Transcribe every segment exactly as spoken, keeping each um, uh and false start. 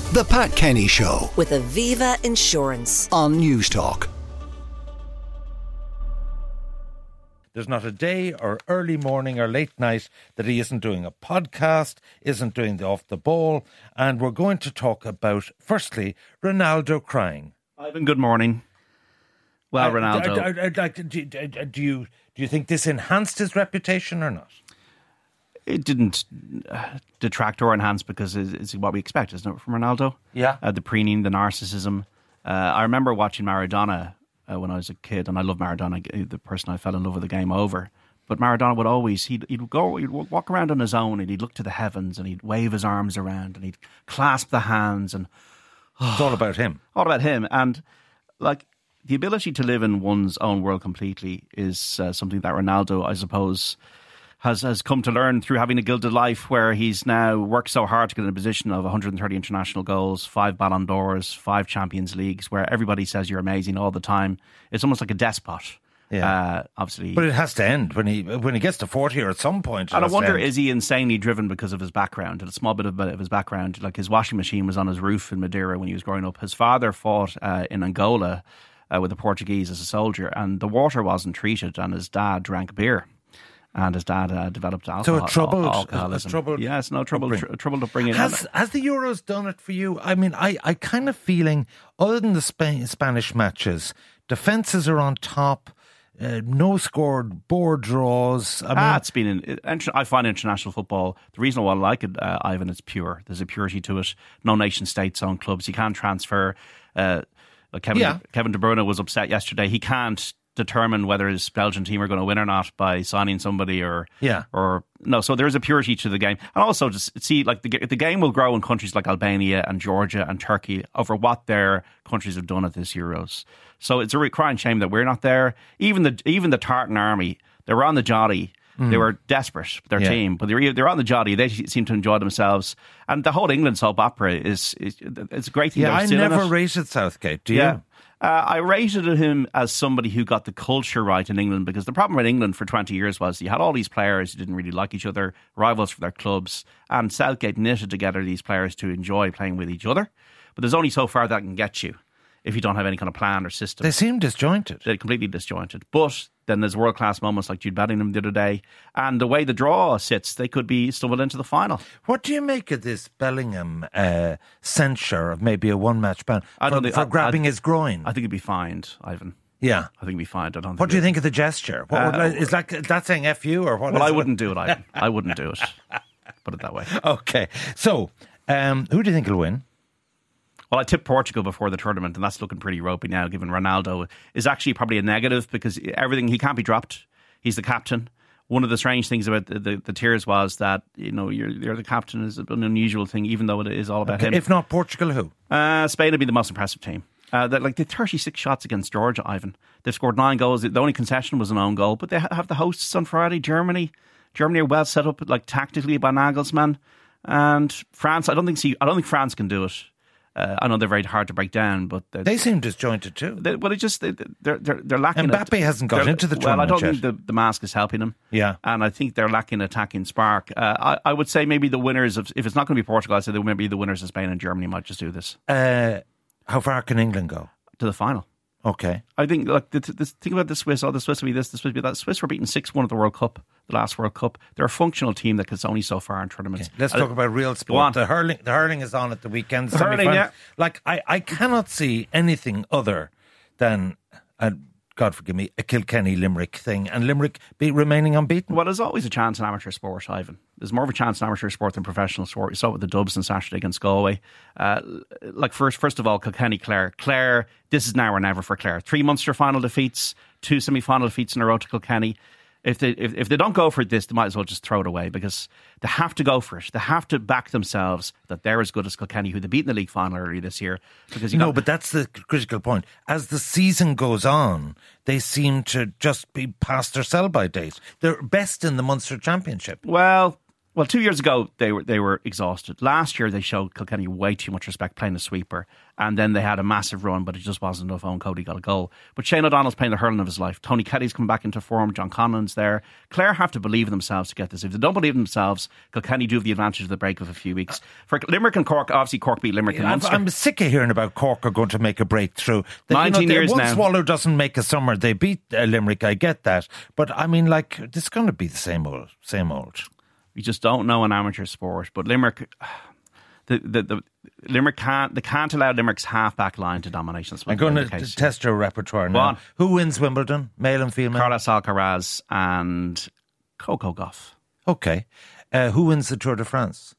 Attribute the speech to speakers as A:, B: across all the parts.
A: The Pat Kenny Show
B: with Aviva Insurance
A: on Newstalk.
C: There's not a day or early morning or late night that he isn't doing a podcast, isn't doing the Off the Ball, and we're going to talk about, firstly, Ronaldo crying.
D: Ivan, good morning. Well, uh, Ronaldo,
C: I, I, I, do, do you do you think this enhanced his reputation or not?
D: It didn't uh, detract or enhance because it's, it's what we expect, isn't it, from Ronaldo?
C: Yeah.
D: Uh, the preening, the narcissism. Uh, I remember watching Maradona uh, when I was a kid, and I love Maradona, the person I fell in love with the game over. But Maradona would always, he'd, he'd go, he'd walk around on his own, and he'd look to the heavens, and he'd wave his arms around, and he'd clasp the hands, and
C: oh, it's all about him.
D: All about him. And like the ability to live in one's own world completely is uh, something that Ronaldo, I suppose, has has come to learn through having a gilded life, where he's now worked so hard to get in a position of one hundred thirty international goals, five Ballon d'Ors, five Champions Leagues, where everybody says you're amazing all the time. It's almost like a despot.
C: Yeah,
D: uh, obviously,
C: but it has to end when he when he gets to forty or at some point.
D: And I wonder, is he insanely driven because of his background? And a small bit of, of his background, like his washing machine was on his roof in Madeira when he was growing up. His father fought uh, in Angola uh, with the Portuguese as a soldier, and the water wasn't treated, and his dad drank beer. And his dad uh, developed alcohol,
C: so a troubled,
D: alcoholism.
C: A troubled
D: yes, no trouble. Tr- trouble to bring it.
C: Has has the Euros done it for you? I mean, I, I kind of feeling, other than the Spain, Spanish matches, defences are on top. Uh, no scored, board draws. I mean,
D: ah, it's been. In, I find international football. The reason why I like it, uh, Ivan, it's pure. There's a purity to it. No nation states own clubs. You can't transfer. Uh, like Kevin,
C: yeah.
D: Kevin De Bruyne was upset yesterday. He can't determine whether his Belgian team are going to win or not by signing somebody or
C: yeah
D: or no. So there is a purity to the game, and also just see like the the game will grow in countries like Albania and Georgia and Turkey over what their countries have done at this Euros. So it's a crying shame that we're not there. Even the even the Tartan army, they were on the jolly. Mm. They were desperate, their
C: yeah.
D: team, but they're they're on the jolly. They seem to enjoy themselves, and the whole England soap opera is, is it's a great thing.
C: Yeah, I
D: still
C: never
D: in it.
C: rated Southgate. Do
D: yeah.
C: you?
D: Uh, I rated him as somebody who got the culture right in England, because the problem with England for twenty years was you had all these players who didn't really like each other, rivals for their clubs, and Southgate knitted together these players to enjoy playing with each other. But there's only so far that can get you if you don't have any kind of plan or system.
C: They seem disjointed.
D: They're completely disjointed. But then there's world-class moments like Jude Bellingham the other day, and the way the draw sits, they could be stumbled into the final.
C: What do you make of this Bellingham uh, censure of maybe a one-match ban
D: I
C: for,
D: don't think,
C: for
D: I,
C: grabbing
D: I,
C: his groin?
D: I think he'd be fined, Ivan.
C: Yeah.
D: I think it'd be fined. I don't think
C: what do you
D: it,
C: think of the gesture? What,
D: uh,
C: is that, that saying F you or what?
D: Well,
C: is
D: I
C: it?
D: wouldn't do it, Ivan. I wouldn't do it. Put it that way.
C: Okay. So, um, who do you think will win?
D: Well, I tipped Portugal before the tournament, and that's looking pretty ropey now, given Ronaldo is actually probably a negative, because everything, he can't be dropped. He's the captain. One of the strange things about the, the, the tiers was that, you know, you're, you're the captain is an unusual thing, even though it is all about
C: Okay.
D: him.
C: If not Portugal, who?
D: Uh, Spain would be the most impressive team. Uh, like the thirty-six shots against Georgia, Ivan. They've scored nine goals. The only concession was an own goal, but they have the hosts on Friday, Germany. Germany are well set up, like tactically by Nagelsmann, and France. I don't think. See, I don't think France can do it. Uh, I know they're very hard to break down, but
C: they seem disjointed too.
D: They, well, it just they, they're they're they're lacking.
C: Mbappe
D: a,
C: hasn't got into the tournament
D: Well, I don't
C: yet.
D: think the, the mask is helping them.
C: Yeah,
D: and I think they're lacking attacking spark. Uh, I, I would say maybe the winners of, if it's not going to be Portugal, I'd say that maybe the winners of Spain and Germany might just do this.
C: Uh, how far can England go?
D: To the final.
C: Okay.
D: I think, look, the, the, think about the Swiss. Oh, the Swiss will be this, the Swiss will be that. The Swiss were beaten six one at the World Cup, the last World Cup. They're a functional team that gets only so far in tournaments.
C: Okay. Let's
D: I,
C: talk about real sport. The hurling, the hurling is on at the weekend.
D: The hurling, yeah.
C: Like, I, I cannot see anything other than, uh, God forgive me, a Kilkenny Limerick thing, and Limerick be remaining unbeaten.
D: Well, there's always a chance in amateur sport, Ivan. There's more of a chance in amateur sport than professional sport. You saw it with the Dubs on Saturday against Galway. Uh, like first, first of all, Kilkenny, Clare. Clare, this is now or never for Clare. Three Munster final defeats, two semi-final defeats in a row to Kilkenny. If they if, if they don't go for this, they might as well just throw it away, because they have to go for it. They have to back themselves that they're as good as Kilkenny, who they beat in the league final earlier this year. Because you
C: no,
D: got,
C: but that's the critical point. As the season goes on, they seem to just be past their sell-by date. They're best in the Munster Championship.
D: Well, Well, two years ago they were they were exhausted. Last year they showed Kilkenny way too much respect playing the sweeper, and then they had a massive run, but it just wasn't enough. Owen Cody got a goal. But Shane O'Donnell's playing the hurling of his life. Tony Kelly's come back into form. John Conlon's there. Clare have to believe in themselves to get this. If they don't believe in themselves, Kilkenny do have the advantage of the break of a few weeks. For Limerick and Cork, obviously Cork beat Limerick and
C: I'm,
D: Munster.
C: I'm sick of hearing about Cork are going to make a breakthrough. They,
D: Nineteen
C: you know, they,
D: years
C: one
D: now.
C: swallow doesn't make a summer. They beat uh, Limerick. I get that, but I mean, like, it's going to be the same old, same old.
D: We just don't know an amateur sport. But Limerick, the the, the Limerick can't they can't allow Limerick's half back line to domination.
C: I'm going to t- test your repertoire
D: Go
C: now.
D: on.
C: Who wins Wimbledon, male and female?
D: Carlos Alcaraz and Coco Gauff.
C: Okay. Uh, who wins the Tour de France?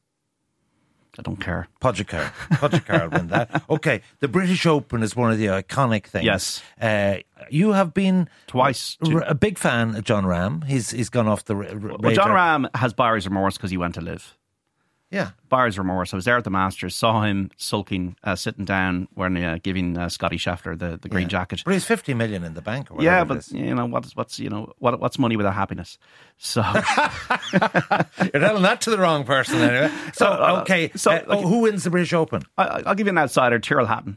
D: I don't care.
C: Pogacar. Pogacar will win that. Okay. The British Open is one of the iconic things.
D: Yes.
C: Uh, you have been
D: Twice.
C: r- a big fan of John Ram. He's he's gone off the r- r-
D: Well, John
C: radar.
D: Ram has buyer's remorse because he went to live.
C: Yeah.
D: Buyer's remorse. I was there at the Masters, saw him sulking, uh, sitting down, when uh, giving uh, Scotty Scheffler the, the green
C: yeah.
D: jacket.
C: But he's fifty million in the bank or whatever
D: Yeah,
C: it
D: but
C: is.
D: you know what's what's you know what what's money without happiness? So
C: You're telling that to the wrong person anyway. So,
D: Uh,
C: okay.
D: so,
C: uh, oh,
D: okay.
C: who wins the British Open?
D: I, I'll give you an outsider. Tyrrell Hatton.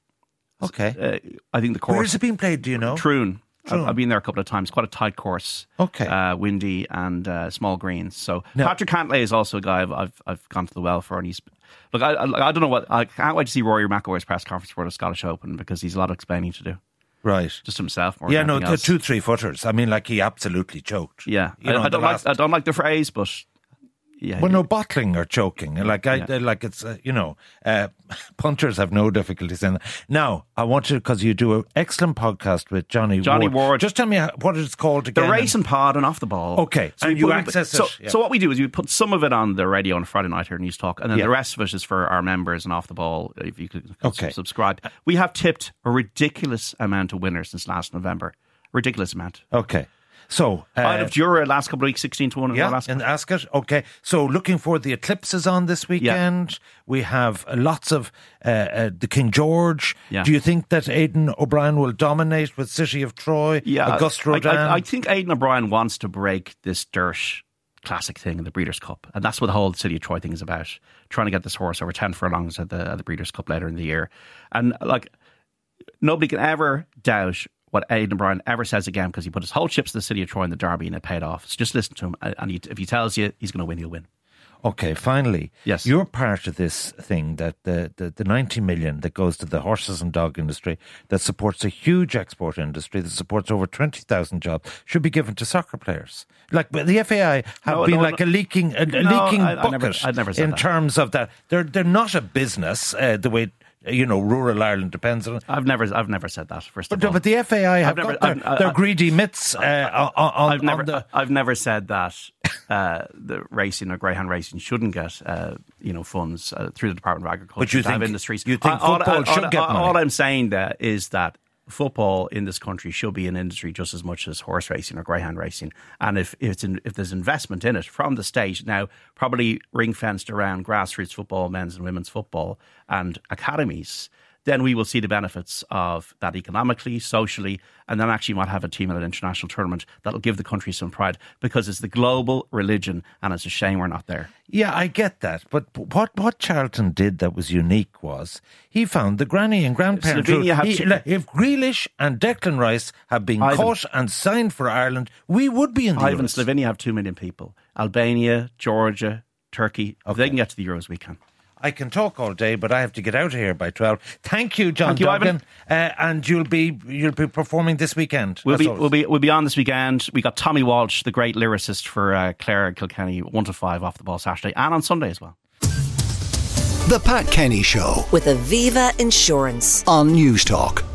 C: Okay.
D: Uh, I think the
C: Where
D: course
C: is it being played, do you know?
D: Troon. I've,
C: Troon.
D: I've been there a couple of times. Quite a tight course.
C: Okay.
D: Uh, windy and uh, small greens. So
C: Now-
D: Patrick Cantlay is also a guy I've, I've I've gone to the well for, and he's look. I, I I don't know what I can't wait to see Rory McIlroy's press conference for the Scottish Open because he's a lot of explaining to do.
C: Right.
D: Just himself more.
C: Yeah,
D: than
C: no,
D: anything
C: the
D: else.
C: two three footers. I mean, like he absolutely choked.
D: Yeah,
C: You know,
D: I, I don't
C: the
D: like
C: last-
D: I don't like the phrase, but yeah.
C: Well, no, bottling or choking. Like I,
D: Yeah.
C: like it's uh, you know, uh, punters have no difficulties in that. Now, I want you because you do an excellent podcast with Johnny
D: Johnny
C: Ward.
D: Ward.
C: Just tell me how, what it's called
D: The
C: again.
D: racing pod and off the ball.
C: Okay, so
D: And
C: you
D: we-
C: access
D: so,
C: it, yeah.
D: So what we do is we put some of it on the radio on Friday night here, News Talk, and then
C: Yeah.
D: the rest of it is for our members and off the ball. If you could
C: Okay.
D: subscribe, we have tipped a ridiculous amount of winners since last November. Ridiculous amount.
C: Okay, so uh,
D: Out of Jura last couple of weeks, sixteen to one.
C: yeah,
D: last
C: and ask it. Okay, so looking for the eclipses on this weekend. We have lots of uh, uh, the King George.
D: Yeah.
C: Do you think that Aidan O'Brien will dominate with City of Troy?
D: yeah,
C: Augusta
D: I,
C: Rodin.
D: I, I think Aidan O'Brien wants to break this dirt classic thing in the Breeders' Cup, and that's what the whole City of Troy thing is about. Trying to get this horse over ten furlongs at the at the Breeders' Cup later in the year, and like nobody can ever doubt what Aidan O'Brien ever says again because he put his whole chips in the City of Troy in the Derby and it paid off. So just listen to him, and he, if he tells you he's going to win, he'll win.
C: Okay, finally,
D: Yes.
C: you're part of this thing that the, the, the ninety million that goes to the horses and dog industry that supports a huge export industry that supports over twenty thousand jobs should be given to soccer players. Like but the F A I have
D: No,
C: been
D: no,
C: like
D: no.
C: a leaking a, a
D: No,
C: leaking
D: I- I
C: bucket
D: never- I'd never said
C: in
D: that.
C: terms of that. They're they're not a business uh, the way you know rural Ireland depends on it.
D: I've never, I've never said that. First of
C: But,
D: all,
C: but the F A I have
D: never-
C: got their,
D: I've- I-
C: their
D: I-
C: greedy mitts uh, on, on,
D: I've never,
C: on the.
D: I've never said that uh, the racing or greyhound racing shouldn't get uh, you know funds uh, through the Department of Agriculture.
C: But you
D: to have
C: think-
D: industries?
C: you think
D: all,
C: football
D: all,
C: should
D: all,
C: get
D: all,
C: money?
D: all I'm saying there is that football in this country should be an industry just as much as horse racing or greyhound racing. And if if, it's in, if there's investment in it from the state, now probably ring fenced around grassroots football, men's and women's football, and academies, then we will see the benefits of that economically, socially, and then actually might have a team at an international tournament that'll give the country some pride because it's the global religion and it's a shame we're not there.
C: Yeah, I get that. But what what Charlton did that was unique was he found the granny and grandparents.
D: Slovenia have
C: He-
D: two-
C: like, if Grealish and Declan Rice had been
D: Ivan.
C: caught and signed for Ireland, we would be in the
D: Ivan,
C: Euros.
D: Slovenia have two million people. Albania, Georgia, Turkey. If
C: Okay.
D: they can get to the Euros, we can.
C: I can talk all day, but I have to get out of here by twelve. Thank you, John
D: Thank you,
C: Duggan. Uh, and you'll be you'll be performing this weekend.
D: We'll
C: as
D: be,
C: always.
D: we'll be we'll be on this weekend. We got Tommy Walsh, the great lyricist for uh, Clare and Kilkenny, one to five off the ball Saturday and on Sunday as well.
A: The Pat Kenny Show
B: with Aviva Insurance.
A: on News Talk.